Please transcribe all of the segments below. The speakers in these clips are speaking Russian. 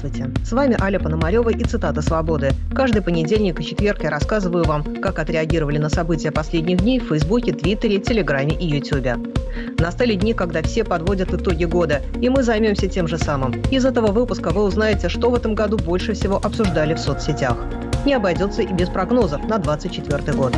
Здравствуйте! С вами Аля Пономарева и цитата «Свободы». Каждый понедельник и четверг я рассказываю вам, как отреагировали на события последних дней в Фейсбуке, Твиттере, Телеграме и Ютубе. Настали дни, когда все подводят итоги года, и мы займемся тем же самым. Из этого выпуска вы узнаете, что в этом году больше всего обсуждали в соцсетях. Не обойдется и без прогнозов на 2024 год.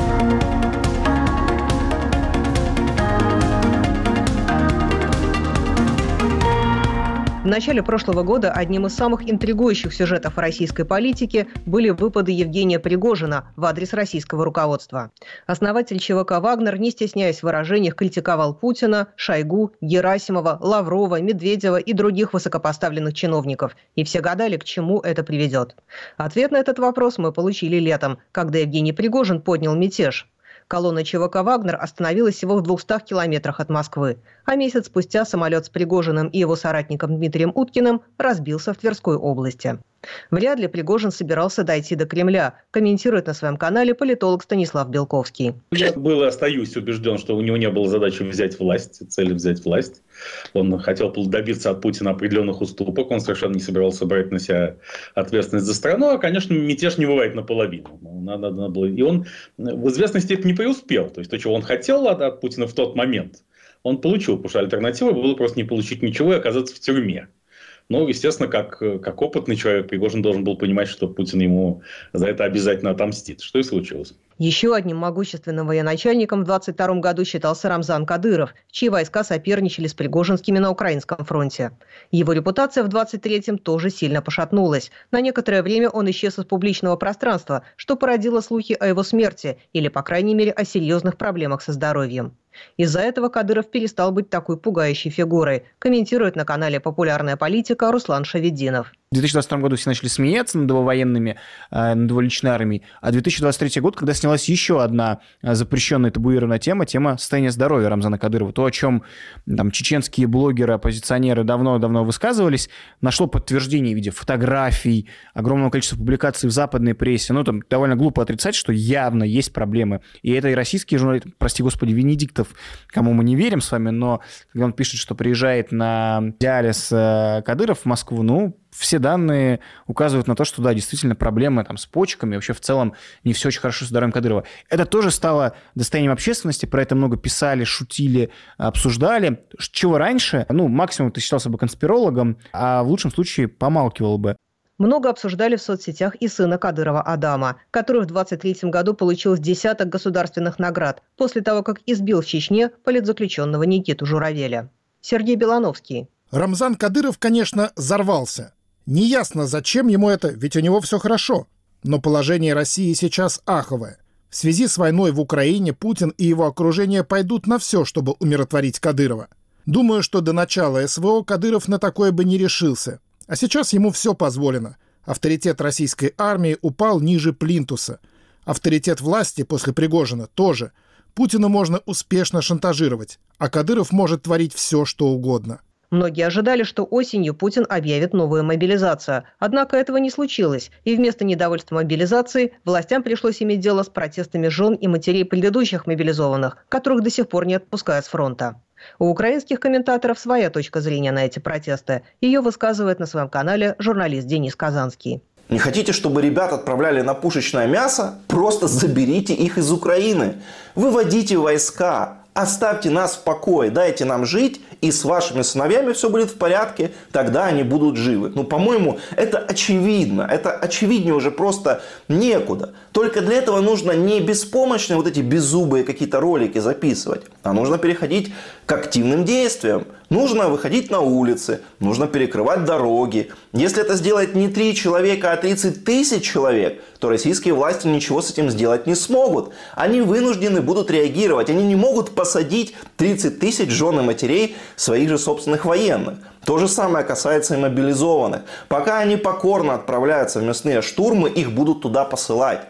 В начале прошлого года одним из самых интригующих сюжетов российской политики были выпады Евгения Пригожина в адрес российского руководства. Основатель ЧВК «Вагнер», не стесняясь в выражениях, критиковал Путина, Шойгу, Герасимова, Лаврова, Медведева и других высокопоставленных чиновников. И все гадали, к чему это приведет. Ответ на этот вопрос мы получили летом, когда Евгений Пригожин поднял мятеж. Колонна ЧВК «Вагнер» остановилась всего в 200 километрах от Москвы. А месяц спустя самолет с Пригожиным и его соратником Дмитрием Уткиным разбился в Тверской области. Вряд ли Пригожин собирался дойти до Кремля, комментирует на своем канале политолог Станислав Белковский. Я был и остаюсь убежден, что у него не было задачи взять власть, цели взять власть. Он хотел добиться от Путина определенных уступок, он совершенно не собирался брать на себя ответственность за страну. А, конечно, мятеж не бывает наполовину. Надо было... И он в известной степени не преуспел. То есть, то, чего он хотел от Путина в тот момент, он получил, потому что альтернатива была просто не получить ничего и оказаться в тюрьме. Но, естественно, как опытный человек, Пригожин должен был понимать, что Путин ему за это обязательно отомстит. Что и случилось. Еще одним могущественным военачальником в 1922 году считался Рамзан Кадыров, чьи войска соперничали с пригожинскими на Украинском фронте. Его репутация в 1923-м тоже сильно пошатнулась. На некоторое время он исчез из публичного пространства, что породило слухи о его смерти или, по крайней мере, о серьезных проблемах со здоровьем. Из-за этого Кадыров перестал быть такой пугающей фигурой, комментирует на канале «Популярная политика» Руслан Шаведдинов. В 2022 году все начали смеяться над его военными, над его личной армией. А 2023 год, когда снялась еще одна запрещенная табуированная тема состояния здоровья Рамзана Кадырова, то, о чем там чеченские блогеры, оппозиционеры давно высказывались, нашло подтверждение в виде фотографий, огромного количества публикаций в западной прессе. Ну, там довольно глупо отрицать, что явно есть проблемы. И это и российские журналисты, прости господи, Венедиктов, кому мы не верим с вами, но когда он пишет, что приезжает на диализ Кадыров в Москву, ну, все данные указывают на то, что да, действительно проблемы там, с почками, вообще в целом не все очень хорошо с здоровьем Кадырова. Это тоже стало достоянием общественности, про это много писали, шутили, обсуждали. Чего раньше, максимум ты считался бы конспирологом, а в лучшем случае помалкивал бы. Много обсуждали в соцсетях и сына Кадырова Адама, который в 1923 году получил десяток государственных наград после того, как избил в Чечне политзаключенного Никиту Журавеля. Сергей Белановский. Рамзан Кадыров, конечно, взорвался. Неясно, зачем ему это, ведь у него все хорошо. Но положение России сейчас аховое. В связи с войной в Украине Путин и его окружение пойдут на все, чтобы умиротворить Кадырова. Думаю, что до начала СВО Кадыров на такое бы не решился. А сейчас ему все позволено. Авторитет российской армии упал ниже плинтуса. Авторитет власти после Пригожина тоже. Путина можно успешно шантажировать, а Кадыров может творить все, что угодно. Многие ожидали, что осенью Путин объявит новую мобилизацию. Однако этого не случилось, и вместо недовольства мобилизацией властям пришлось иметь дело с протестами жен и матерей предыдущих мобилизованных, которых до сих пор не отпускают с фронта. У украинских комментаторов своя точка зрения на эти протесты. Ее высказывает на своем канале журналист Денис Казанский. Не хотите, чтобы ребят отправляли на пушечное мясо? Просто заберите их из Украины. Выводите войска. Оставьте нас в покое, дайте нам жить, и с вашими сыновьями все будет в порядке, тогда они будут живы. По-моему, это очевидно. Это очевиднее уже просто некуда. Только для этого нужно не беспомощные эти беззубые какие-то ролики записывать, а нужно переходить к активным действиям. Нужно выходить на улицы, нужно перекрывать дороги. Если это сделает не 3 человека, а 30 тысяч человек, то российские власти ничего с этим сделать не смогут. Они вынуждены будут реагировать. Они не могут посадить 30 тысяч жен и матерей своих же собственных военных. То же самое касается и мобилизованных. Пока они покорно отправляются в мясные штурмы, их будут туда посылать.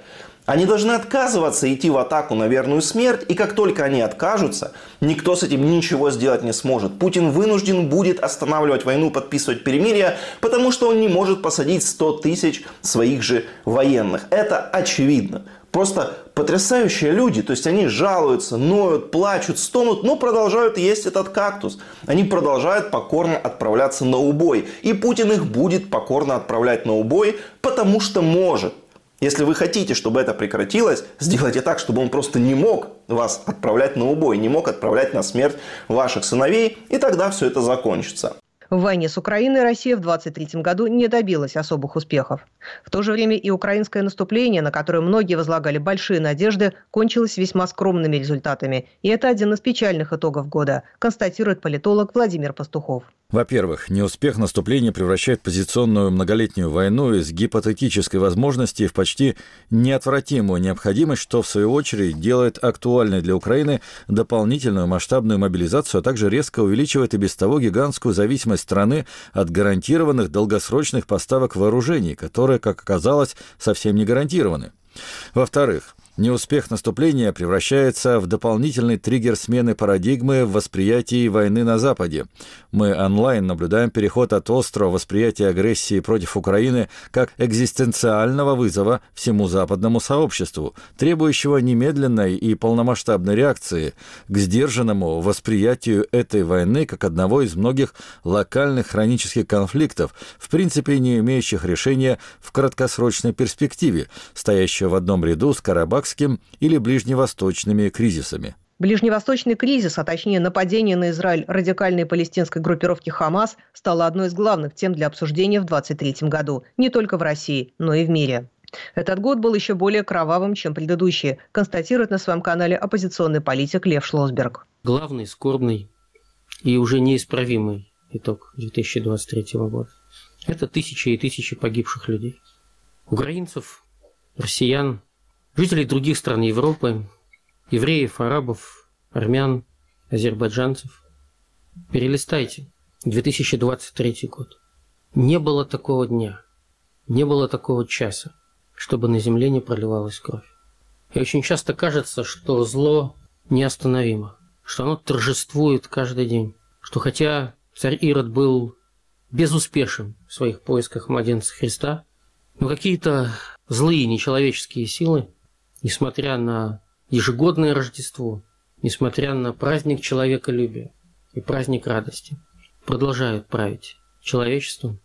Они должны отказываться идти в атаку на верную смерть, и как только они откажутся, никто с этим ничего сделать не сможет. Путин вынужден будет останавливать войну, подписывать перемирие, потому что он не может посадить 100 тысяч своих же военных. Это очевидно. Просто потрясающие люди, то есть они жалуются, ноют, плачут, стонут, но продолжают есть этот кактус. Они продолжают покорно отправляться на убой. И Путин их будет покорно отправлять на убой, потому что может. Если вы хотите, чтобы это прекратилось, сделайте так, чтобы он просто не мог вас отправлять на убой, не мог отправлять на смерть ваших сыновей, и тогда все это закончится. В войне с Украиной Россия в 2023 году не добилась особых успехов. В то же время и украинское наступление, на которое многие возлагали большие надежды, кончилось весьма скромными результатами. И это один из печальных итогов года, констатирует политолог Владимир Пастухов. Во-первых, неуспех наступления превращает позиционную многолетнюю войну из гипотетической возможности в почти неотвратимую необходимость, что, в свою очередь, делает актуальной для Украины дополнительную масштабную мобилизацию, а также резко увеличивает и без того гигантскую зависимость страны от гарантированных долгосрочных поставок вооружений, которые, как оказалось, совсем не гарантированы. Во-вторых, неуспех наступления превращается в дополнительный триггер смены парадигмы в восприятии войны на Западе. Мы онлайн наблюдаем переход от острого восприятия агрессии против Украины как экзистенциального вызова всему западному сообществу, требующего немедленной и полномасштабной реакции, к сдержанному восприятию этой войны как одного из многих локальных хронических конфликтов, в принципе не имеющих решения в краткосрочной перспективе, стоящего в одном ряду с Карабахским или ближневосточными кризисами. Ближневосточный кризис, а точнее нападение на Израиль радикальной палестинской группировки «Хамас», стало одной из главных тем для обсуждения в 2023 году, не только в России, но и в мире. Этот год был еще более кровавым, чем предыдущие, констатирует на своем канале оппозиционный политик Лев Шлосберг. Главный, скорбный и уже неисправимый итог 2023 года – это тысячи и тысячи погибших людей. Украинцев, россиян, жителей других стран Европы, евреев, арабов, армян, азербайджанцев. Перелистайте. 2023 год. Не было такого дня, не было такого часа, чтобы на земле не проливалась кровь. И очень часто кажется, что зло неостановимо, что оно торжествует каждый день, что хотя царь Ирод был безуспешен в своих поисках младенца Христа, но какие-то злые нечеловеческие силы, несмотря на ежегодное Рождество, несмотря на праздник человеколюбия и праздник радости, продолжают править человечеством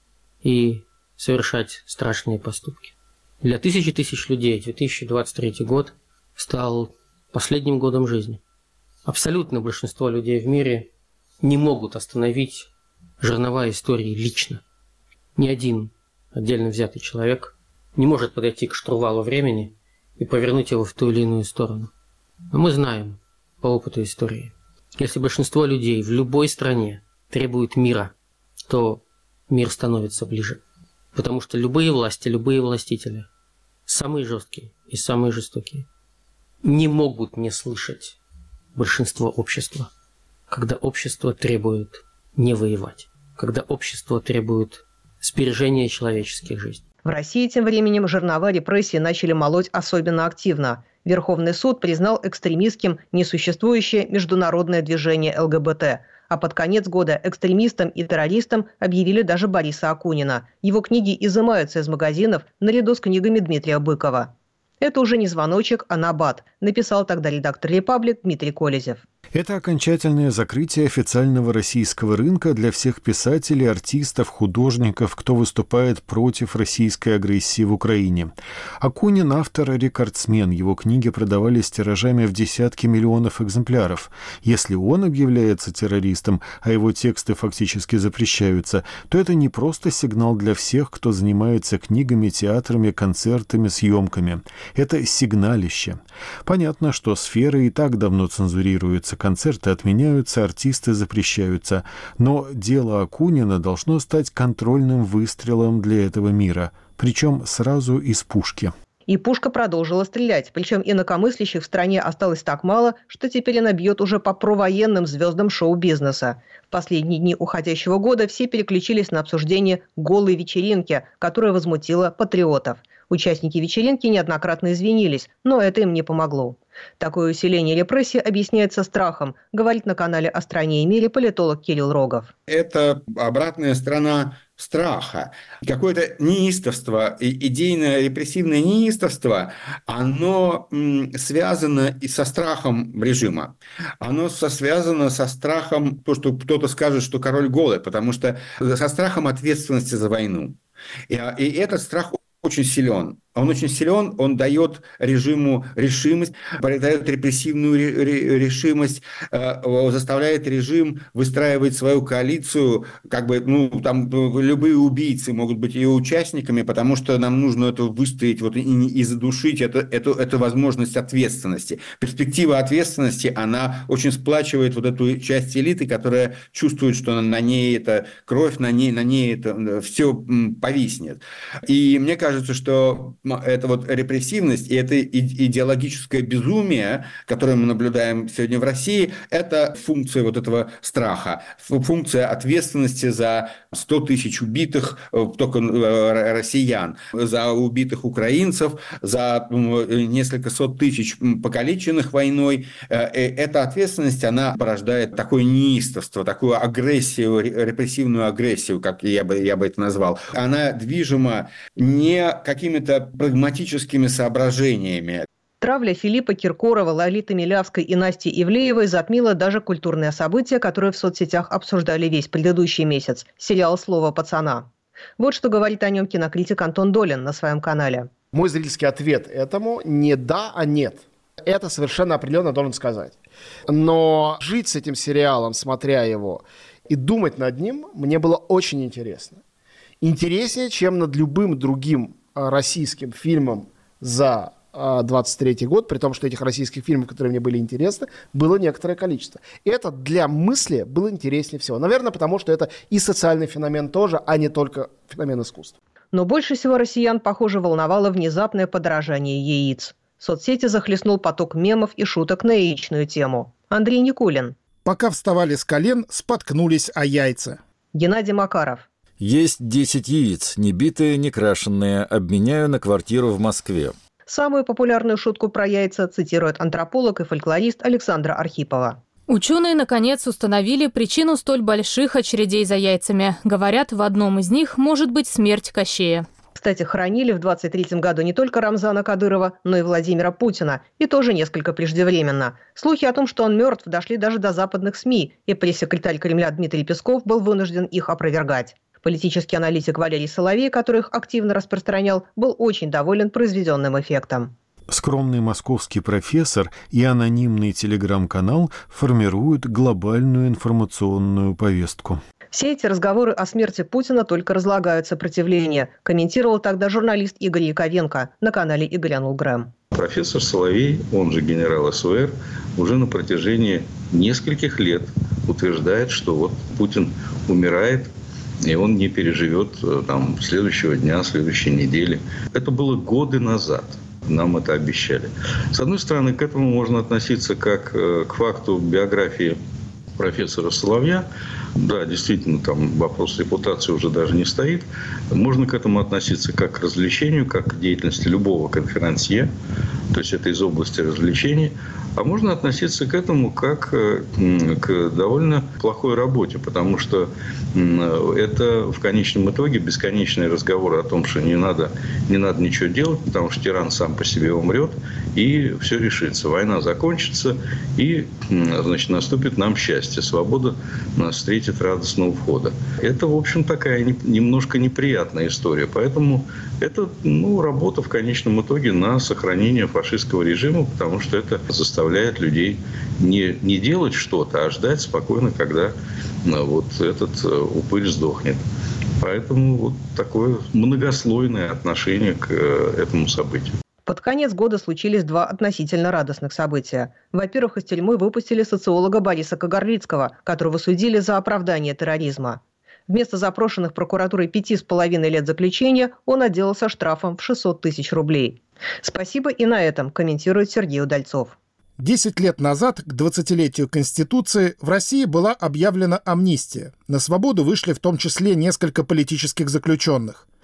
и совершать страшные поступки. Для тысяч и тысяч людей 2023 год стал последним годом жизни. Абсолютное большинство людей в мире не могут остановить жернова истории лично. Ни один отдельно взятый человек не может подойти к штурвалу времени и повернуть его в ту или иную сторону. Но мы знаем по опыту истории, если большинство людей в любой стране требует мира, то мир становится ближе. Потому что любые власти, любые властители, самые жесткие и самые жестокие, не могут не слышать большинство общества, когда общество требует не воевать, когда общество требует сбережения человеческих жизней. В России тем временем жернова репрессий начали молоть особенно активно. Верховный суд признал экстремистским несуществующее международное движение ЛГБТ. А под конец года экстремистам и террористам объявили даже Бориса Акунина. Его книги изымаются из магазинов наряду с книгами Дмитрия Быкова. Это уже не звоночек, а набат, написал тогда редактор «Репаблик» Дмитрий Колезев. Это окончательное закрытие официального российского рынка для всех писателей, артистов, художников, кто выступает против российской агрессии в Украине. Акунин – автор-рекордсмен. Его книги продавались тиражами в десятки миллионов экземпляров. Если он объявляется террористом, а его тексты фактически запрещаются, то это не просто сигнал для всех, кто занимается книгами, театрами, концертами, съемками. Это сигналище. Понятно, что сферы и так давно цензурируются, концерты отменяются, артисты запрещаются. Но дело Акунина должно стать контрольным выстрелом для этого мира. Причем сразу из пушки. И пушка продолжила стрелять. Причем инакомыслящих в стране осталось так мало, что теперь она бьет уже по провоенным звездам шоу-бизнеса. В последние дни уходящего года все переключились на обсуждение голой вечеринки, которая возмутила патриотов. Участники вечеринки неоднократно извинились, но это им не помогло. Такое усиление репрессий объясняется страхом, говорит на канале «О стране и мире» политолог Кирилл Рогов. Это обратная сторона страха. Какое-то неистовство, идейное репрессивное неистовство, оно связано и со страхом режима. Оно связано со страхом, то, что кто-то скажет, что король голый, потому что со страхом ответственности за войну. И этот страх очень силен. Он очень силен, он дает режиму решимость, дает репрессивную решимость, заставляет режим выстраивать свою коалицию, любые убийцы могут быть ее участниками, потому что нам нужно это выстоять и задушить эту возможность ответственности. Перспектива ответственности, она очень сплачивает эту часть элиты, которая чувствует, что на ней эта кровь, на ней это все повиснет. И мне кажется, что это репрессивность и это идеологическое безумие, которое мы наблюдаем сегодня в России, это функция этого страха, функция ответственности за 100 тысяч убитых только россиян, за убитых украинцев, за несколько сот тысяч покалеченных войной. Эта ответственность, она порождает такое неистовство, такую агрессию, репрессивную агрессию, как я бы это назвал. Она движима не какими-то прагматическими соображениями. Травля Филиппа Киркорова, Лолиты Милявской и Насти Ивлеевой затмила даже культурное событие, которое в соцсетях обсуждали весь предыдущий месяц – сериал «Слово пацана». Вот что говорит о нем кинокритик Антон Долин на своем канале. Мой зрительский ответ этому не да, а нет. Это совершенно определенно должен сказать. Но жить с этим сериалом, смотря его, и думать над ним, мне было очень интересно. Интереснее, чем над любым другим российским фильмом за 23-й год, при том, что этих российских фильмов, которые мне были интересны, было некоторое количество. И это для мысли было интереснее всего. Наверное, потому что это и социальный феномен тоже, а не только феномен искусства. Но больше всего россиян, похоже, волновало внезапное подорожание яиц. Соцсети захлестнул поток мемов и шуток на яичную тему. Андрей Никулин. Пока вставали с колен, споткнулись о яйца. Геннадий Макаров. Есть 10 яиц, не битые, не крашенные, обменяю на квартиру в Москве. Самую популярную шутку про яйца цитирует антрополог и фольклорист Александра Архипова. Ученые, наконец, установили причину столь больших очередей за яйцами. Говорят, в одном из них может быть смерть Кощея. Кстати, хоронили в 23-м году не только Рамзана Кадырова, но и Владимира Путина. И тоже несколько преждевременно. Слухи о том, что он мертв, дошли даже до западных СМИ. И пресс-секретарь Кремля Дмитрий Песков был вынужден их опровергать. Политический аналитик Валерий Соловей, который их активно распространял, был очень доволен произведенным эффектом. Скромный московский профессор и анонимный телеграм-канал формируют глобальную информационную повестку. Все эти разговоры о смерти Путина только разлагают сопротивление, комментировал тогда журналист Игорь Яковенко на канале «И грянул Грэм». Профессор Соловей, он же генерал СВР, уже на протяжении нескольких лет утверждает, что Путин умирает, и он не переживет следующего дня, следующей недели. Это было годы назад. Нам это обещали. С одной стороны, к этому можно относиться как к факту биографии профессора Соловья. Да, действительно, там вопрос репутации уже даже не стоит. Можно к этому относиться как к развлечению, как к деятельности любого конферансье. То есть это из области развлечений. А можно относиться к этому как к довольно плохой работе, потому что это в конечном итоге бесконечные разговоры о том, что не надо ничего делать, потому что тиран сам по себе умрет, и все решится. Война закончится, и наступит нам счастье. Свобода нас встретит радостного входа. Это, в общем, такая немножко неприятная история. Поэтому это работа в конечном итоге на сохранение фашистского режима, потому что это заставляет людей не делать что-то, а ждать спокойно, когда этот упырь сдохнет. Поэтому такое многослойное отношение к этому событию. Под конец года случились два относительно радостных события. Во-первых, из тюрьмы выпустили социолога Бориса Кагарлицкого, которого судили за оправдание терроризма. Вместо запрошенных прокуратурой 5,5 лет заключения он отделался штрафом в 600 тысяч рублей. Спасибо и на этом, комментирует Сергей Удальцов. 10 лет назад, к 20-летию Конституции, в России была объявлена амнистия. На свободу вышли в том числе несколько политических заключенных.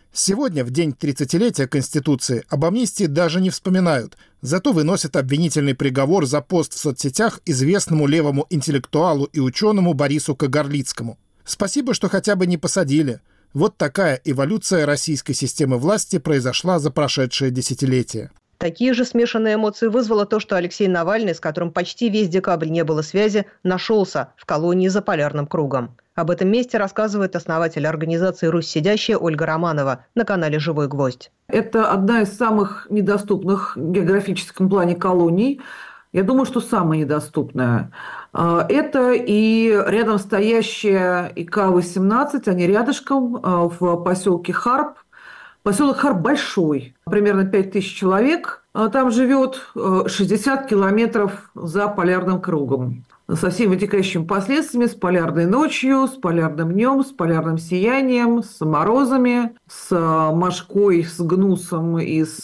Сегодня, в день 30-летия Конституции, об амнистии даже не вспоминают, зато выносят обвинительный приговор за пост в соцсетях известному левому интеллектуалу и ученому Борису Кагарлицкому. Спасибо, что хотя бы не посадили. Вот такая эволюция российской системы власти произошла за прошедшее десятилетие. Такие же смешанные эмоции вызвало то, что Алексей Навальный, с которым почти весь декабрь не было связи, нашелся в колонии за полярным кругом. Об этом месте рассказывает основатель организации «Русь сидящая» Ольга Романова на канале «Живой гвоздь». Это одна из самых недоступных в географическом плане колоний. Я думаю, что самая недоступная. Это и рядом стоящая ИК-18, они рядышком в поселке Харп. Поселок Харп большой, примерно 5000 человек. Там живет 60 километров за полярным кругом. Со всеми вытекающими последствиями, с полярной ночью, с полярным днем, с полярным сиянием, с морозами, с мошкой, с гнусом и с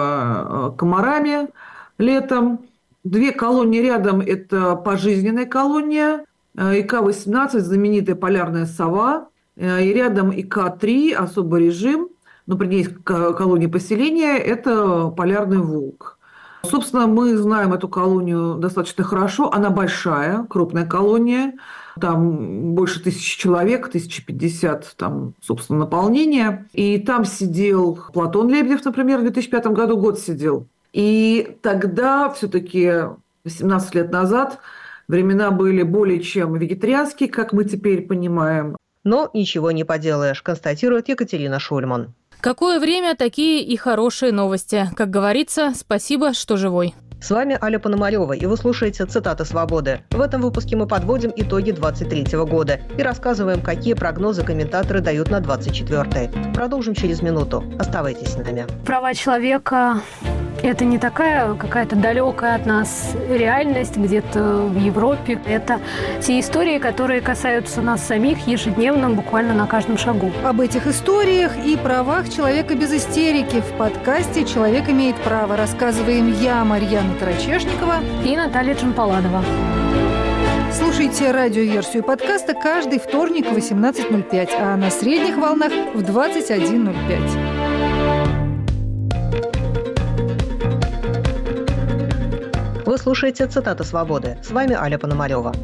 комарами летом. 2 колонии рядом – это пожизненная колония, ИК-18 – знаменитая полярная сова, и рядом ИК-3 – особый режим, но при ней колония поселения – это полярный волк. Собственно, мы знаем эту колонию достаточно хорошо. Она большая, крупная колония. Там больше 1000 человек, 1050 там, собственно, наполнение. И там сидел Платон Лебедев, например, в 2005 году год сидел. И тогда все-таки 18 лет назад времена были более чем вегетарианские, как мы теперь понимаем. Но ничего не поделаешь, констатирует Екатерина Шульман. Какое время, такие и хорошие новости. Как говорится, спасибо, что живой. С вами Аля Пономарева, и вы слушаете «Цитаты свободы». В этом выпуске мы подводим итоги 2023 года и рассказываем, какие прогнозы комментаторы дают на 2024. Продолжим через минуту. Оставайтесь с нами. Права человека – это не такая какая-то далекая от нас реальность где-то в Европе. Это те истории, которые касаются нас самих ежедневно, буквально на каждом шагу. Об этих историях и правах человека без истерики в подкасте «Человек имеет право» рассказываем я, Марьяна Тарачешникова и Наталья Джампаладова. Слушайте радиоверсию подкаста каждый вторник в 18:05, а на средних волнах в 21:05. Вы слушаете «Цитаты свободы». С вами Аля Пономарева.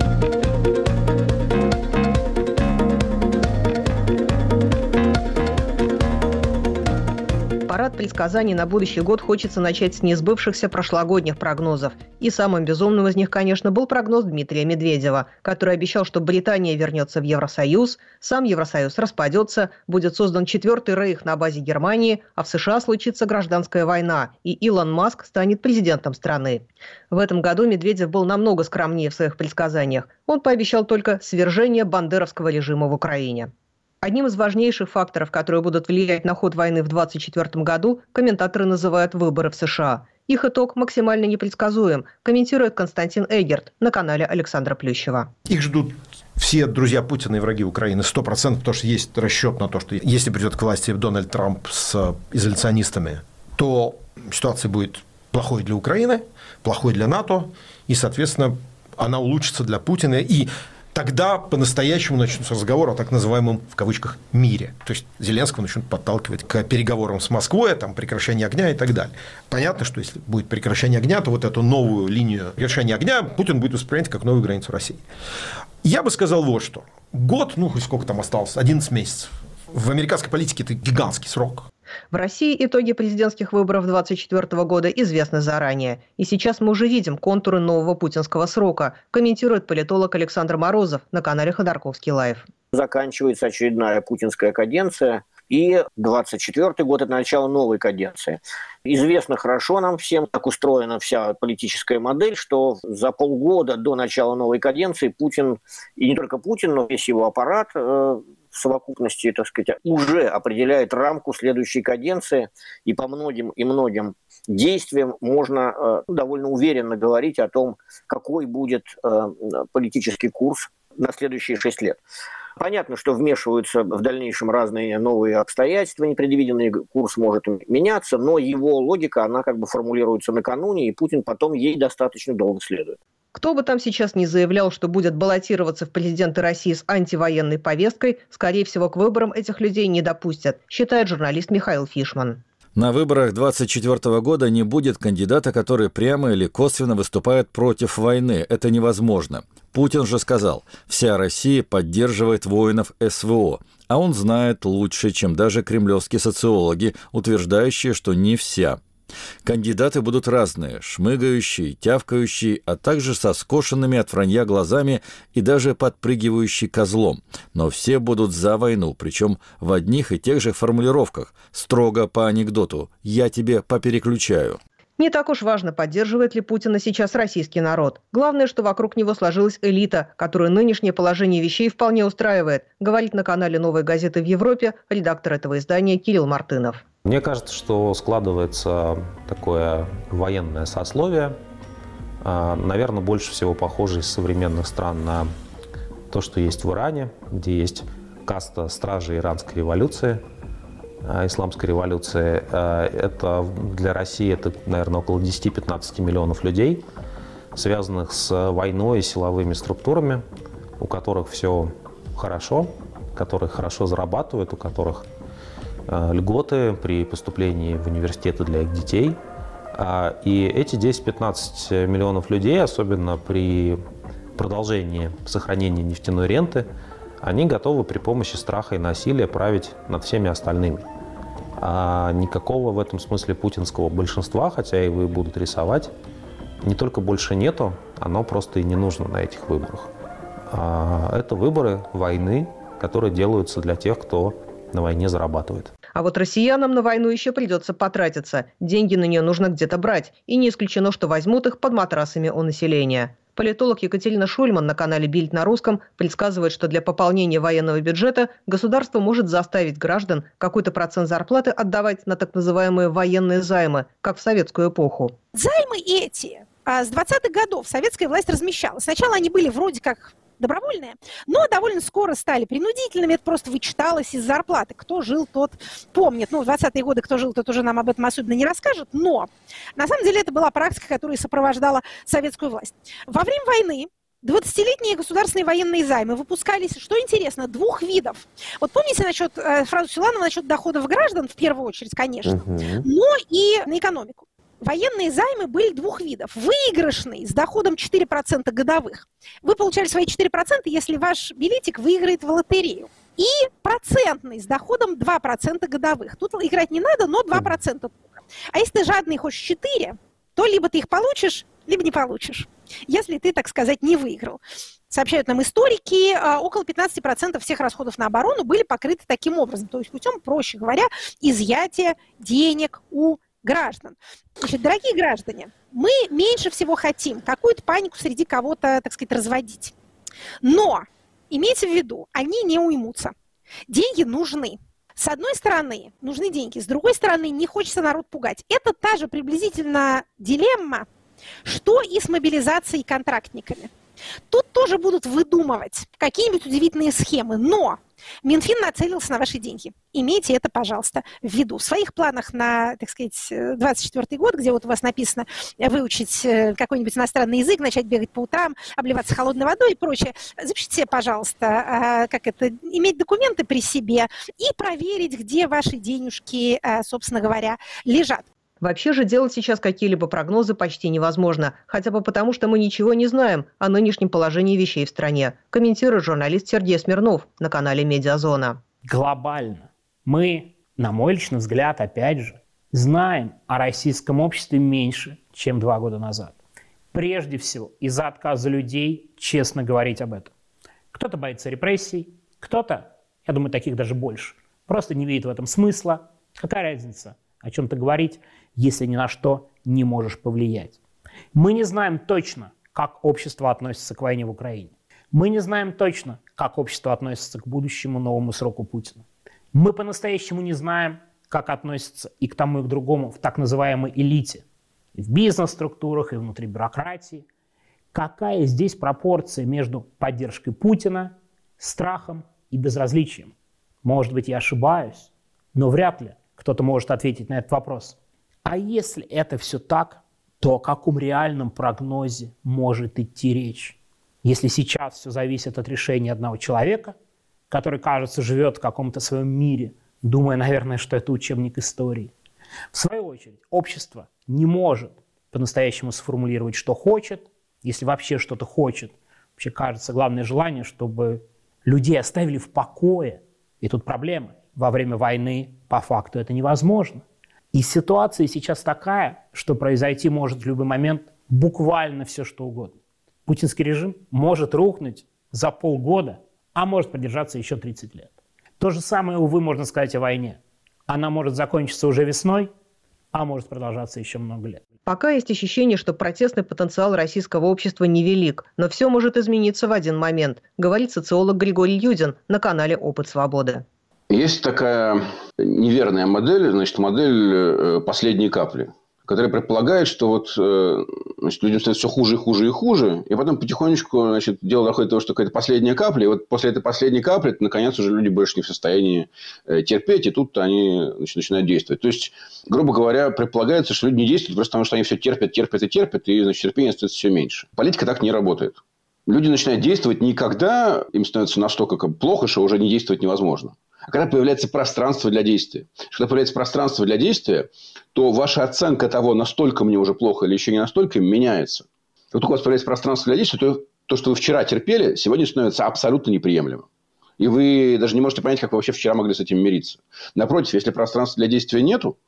Парад предсказаний на будущий год хочется начать с несбывшихся прошлогодних прогнозов. И самым безумным из них, конечно, был прогноз Дмитрия Медведева, который обещал, что Британия вернется в Евросоюз, сам Евросоюз распадется, будет создан 4-й рейх на базе Германии, а в США случится гражданская война, и Илон Маск станет президентом страны. В этом году Медведев был намного скромнее в своих предсказаниях. Он пообещал только свержение бандеровского режима в Украине. Одним из важнейших факторов, которые будут влиять на ход войны в 2024 году, комментаторы называют выборы в США. Их итог максимально непредсказуем, комментирует Константин Эгерт на канале Александра Плющева. Их ждут все друзья Путина и враги Украины 100%, потому что есть расчет на то, что если придет к власти Дональд Трамп с изоляционистами, то ситуация будет плохой для Украины, плохой для НАТО, и, соответственно, она улучшится для Путина. И тогда по-настоящему начнутся разговоры о так называемом, в кавычках, мире. То есть Зеленского начнут подталкивать к переговорам с Москвой, там, прекращение огня и так далее. Понятно, что если будет прекращение огня, то вот эту новую линию прекращения огня Путин будет воспринимать как новую границу России. Я бы сказал вот что. Год, сколько там осталось, 11 месяцев. В американской политике это гигантский срок. В России итоги президентских выборов 2024 года известны заранее. И сейчас мы уже видим контуры нового путинского срока, комментирует политолог Александр Морозов на канале Ходорковский лайв. Заканчивается очередная путинская каденция, и 2024 год – это начало новой каденции. Известно хорошо нам всем, как устроена вся политическая модель, что за полгода до начала новой каденции Путин, и не только Путин, но весь его аппарат в совокупности, так сказать, уже определяет рамку следующей каденции, и по многим и многим действиям можно довольно уверенно говорить о том, какой будет политический курс на следующие 6 лет. Понятно, что вмешиваются в дальнейшем разные новые обстоятельства, непредвиденный курс может меняться, но его логика, она как бы формулируется накануне, и Путин потом ей достаточно долго следует. Кто бы там сейчас ни заявлял, что будет баллотироваться в президенты России с антивоенной повесткой, скорее всего, к выборам этих людей не допустят, считает журналист Михаил Фишман. На выборах 2024 года не будет кандидата, который прямо или косвенно выступает против войны. Это невозможно. Путин же сказал, вся Россия поддерживает воинов СВО. А он знает лучше, чем даже кремлевские социологи, утверждающие, что не вся. Кандидаты будут разные, шмыгающие, тявкающие, а также со скошенными от вранья глазами и даже подпрыгивающие козлом. Но все будут за войну, причем в одних и тех же формулировках, строго по анекдоту «я тебе попереключаю». Не так уж важно, поддерживает ли Путина сейчас российский народ. Главное, что вокруг него сложилась элита, которую нынешнее положение вещей вполне устраивает, говорит на канале «Новой газеты» в Европе редактор этого издания Кирилл Мартынов. Мне кажется, что складывается такое военное сословие, наверное, больше всего похоже из современных стран на то, что есть в Иране, где есть каста стражей иранской революции, исламской революции. Это для России это, наверное, около 10-15 миллионов людей, связанных с войной и силовыми структурами, у которых все хорошо, которые хорошо зарабатывают, у которых льготы при поступлении в университеты для их детей. И эти 10-15 миллионов людей, особенно при продолжении сохранения нефтяной ренты, они готовы при помощи страха и насилия править над всеми остальными. А никакого в этом смысле путинского большинства, хотя его и будут рисовать, не только больше нету, оно просто и не нужно на этих выборах. Это выборы войны, которые делаются для тех, кто на войне зарабатывает. А вот россиянам на войну еще придется потратиться. Деньги на нее нужно где-то брать. И не исключено, что возьмут их под матрасами у населения. Политолог Екатерина Шульман на канале «Бильд на русском» предсказывает, что для пополнения военного бюджета государство может заставить граждан какой-то процент зарплаты отдавать на так называемые военные займы, как в советскую эпоху. Займы эти с 20-х годов советская власть размещала. Сначала они были вроде как добровольные, но довольно скоро стали принудительными. Это просто вычиталось из зарплаты. Кто жил, тот помнит. В 20-е годы кто жил, тот уже нам об этом особенно не расскажет. Но на самом деле это была практика, которая сопровождала советскую власть. Во время войны 20-летние государственные военные займы выпускались, что интересно, двух видов. Вот помните фразу Силанова насчет доходов граждан, в первую очередь, конечно, но и на экономику. Военные займы были двух видов. Выигрышный с доходом 4% годовых. Вы получали свои 4%, если ваш билетик выиграет в лотерею. И процентный с доходом 2% годовых. Тут играть не надо, но 2% только. А если ты жадный и хочешь 4, то либо ты их получишь, либо не получишь. Если ты, так сказать, не выиграл. Сообщают нам историки, около 15% всех расходов на оборону были покрыты таким образом. То есть путем, проще говоря, изъятия денег у граждан. Значит, дорогие граждане, мы меньше всего хотим какую-то панику среди кого-то, так сказать, разводить. Но имейте в виду, они не уймутся. Деньги нужны. С одной стороны, нужны деньги, с другой стороны, не хочется народ пугать. Это та же приблизительно дилемма, что и с мобилизацией и контрактниками. Тут тоже будут выдумывать какие-нибудь удивительные схемы, но Минфин нацелился на ваши деньги. Имейте это, пожалуйста, в виду. В своих планах на, так сказать, 2024 год, где вот у вас написано выучить какой-нибудь иностранный язык, начать бегать по утрам, обливаться холодной водой и прочее, запишите, пожалуйста, иметь документы при себе и проверить, где ваши денежки, собственно говоря, лежат. Вообще же делать сейчас какие-либо прогнозы почти невозможно, хотя бы потому, что мы ничего не знаем о нынешнем положении вещей в стране, комментирует журналист Сергей Смирнов на канале «Медиазона». Глобально мы, на мой личный взгляд, опять же, знаем о российском обществе меньше, чем 2 года назад. Прежде всего, из-за отказа людей честно говорить об этом. Кто-то боится репрессий, кто-то, я думаю, таких даже больше, просто не видит в этом смысла. Какая разница, о чем-то говорить, если ни на что не можешь повлиять. Мы не знаем точно, как общество относится к войне в Украине. Мы не знаем точно, как общество относится к будущему новому сроку Путина. Мы по-настоящему не знаем, как относятся и к тому, и к другому в так называемой элите. И в бизнес-структурах, и внутри бюрократии. Какая здесь пропорция между поддержкой Путина, страхом и безразличием? Может быть, я ошибаюсь, но вряд ли кто-то может ответить на этот вопрос. А если это все так, то о каком реальном прогнозе может идти речь? Если сейчас все зависит от решения одного человека, который, кажется, живет в каком-то своем мире, думая, наверное, что это учебник истории. В свою очередь, общество не может по-настоящему сформулировать, что хочет, если вообще что-то хочет. Вообще, кажется, главное желание, чтобы людей оставили в покое. И тут проблема. Во время войны по факту это невозможно. И ситуация сейчас такая, что произойти может в любой момент буквально все, что угодно. Путинский режим может рухнуть за полгода, а может продержаться еще 30 лет. То же самое, увы, можно сказать о войне. Она может закончиться уже весной, а может продолжаться еще много лет. Пока есть ощущение, что протестный потенциал российского общества невелик, но все может измениться в один момент, говорит социолог Григорий Юдин на канале «Опыт свободы». Есть такая неверная модель, значит, модель последней капли, которая предполагает, что вот, значит, людям становится все хуже и хуже и хуже, и потом потихонечку, значит, дело доходит до того, что какая-то последняя капля, и вот после этой последней капли, наконец, уже люди больше не в состоянии терпеть, и тут они, значит, начинают действовать. То есть, грубо говоря, предполагается, что люди не действуют просто потому, что они все терпят, и, значит, терпение становится все меньше. Политика так не работает. Люди начинают действовать не когда им становится настолько плохо, что уже не действовать невозможно, а когда появляется пространство для действия. Когда появляется пространство для действия, то ваша оценка того, настолько мне уже плохо или еще не настолько, меняется. Как только у вас появляется пространство для действия, то, что вы вчера терпели, сегодня становится абсолютно неприемлемым. И вы даже не можете понять, как вы вообще вчера могли с этим мириться. Напротив, если пространства для действия нету,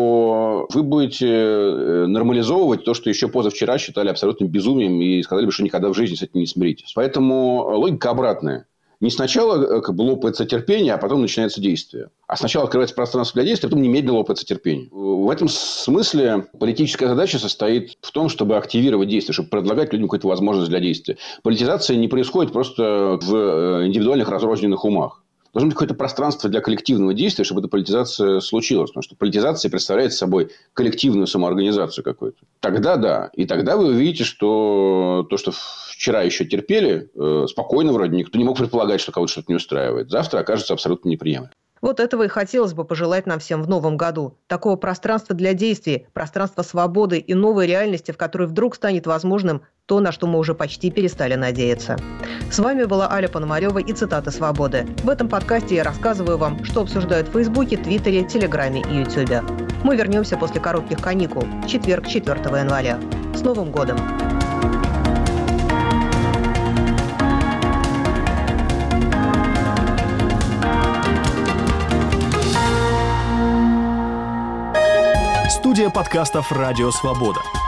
то вы будете нормализовывать то, что еще позавчера считали абсолютным безумием и сказали бы, что никогда в жизни с этим не смиритесь. Поэтому логика обратная. Не сначала как бы лопается терпение, а потом начинается действие. А сначала открывается пространство для действия, а потом немедленно лопается терпение. В этом смысле политическая задача состоит в том, чтобы активировать действие, чтобы предлагать людям какую-то возможность для действия. Политизация не происходит просто в индивидуальных разрозненных умах. Должно быть какое-то пространство для коллективного действия, чтобы эта политизация случилась. Потому что политизация представляет собой коллективную самоорганизацию какую-то. Тогда да. И тогда вы увидите, что то, что вчера еще терпели, спокойно вроде никто не мог предполагать, что кого-то что-то не устраивает. Завтра окажется абсолютно неприемлемым. Вот этого и хотелось бы пожелать нам всем в новом году. Такого пространства для действий, пространства свободы и новой реальности, в которой вдруг станет возможным то, на что мы уже почти перестали надеяться. С вами была Аля Пономарева и «Цитаты свободы». В этом подкасте я рассказываю вам, что обсуждают в Фейсбуке, Твиттере, Телеграме и Ютубе. Мы вернемся после коротких каникул в четверг, 4 января. С Новым годом! Студия подкастов «Радио Свобода».